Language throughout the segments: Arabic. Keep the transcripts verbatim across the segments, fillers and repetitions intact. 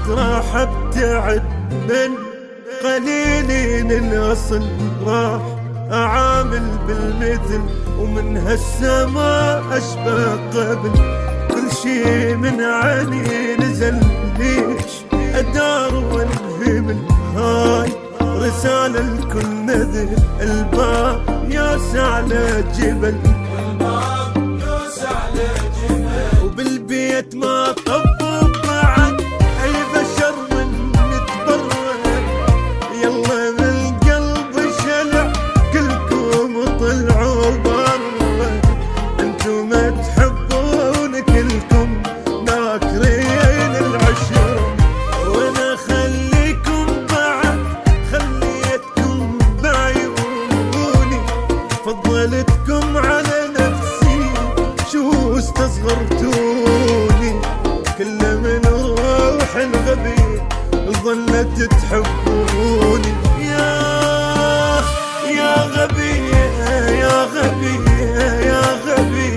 راح ابتعد من قليلين الاصل، راح اعامل بالمثل ومن هالسما اشبه قبل. كل شي من عيني نزل ليش ادار وانهمل. هاي رسالة لكل نذر الباب ياسع لجبل، وبالبيت ما طبوا بعد اي بشر من نتبرد. يلا بالقلب شلع كلكم طلعوا برا، انتم ما تحبون كلكم ناكرين العشرة. وانا خليكم بعد خليتكم بعيوني، فضلتكم على نفسي شو استصغرتوني. كل من روح الغبي ظلت تحبوني. يا يا غبي يا غبي يا غبي،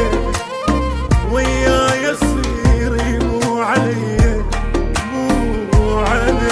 وياي يصير مو علي مو علي.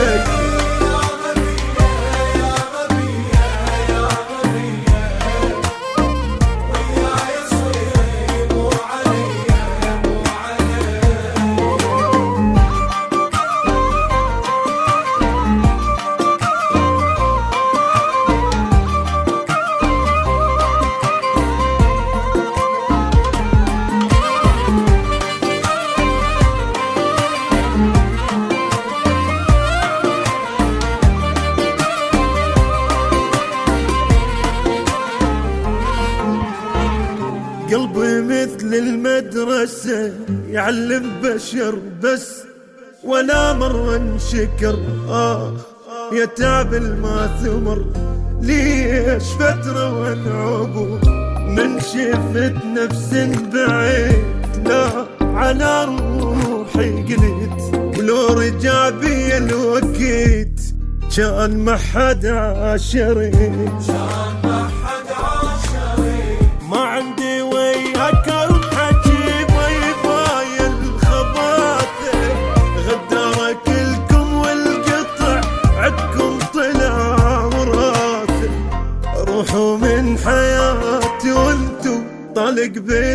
قلبي مثل المدرسة يعلم بشر بس ولا مرة انشكر. آه يا تعب ما ثمر، ليش فترة وانعبو من شفت نفس بعيد. لا على روحي قلت ولو رجع بي الوقت كان ما حد عاشري. ما عندي وياك اروح اجيب وياي الخباثة، غدارة كلكم والقطع عدكم طلع وراثة. روحوا من حياتي وانتو طلق بي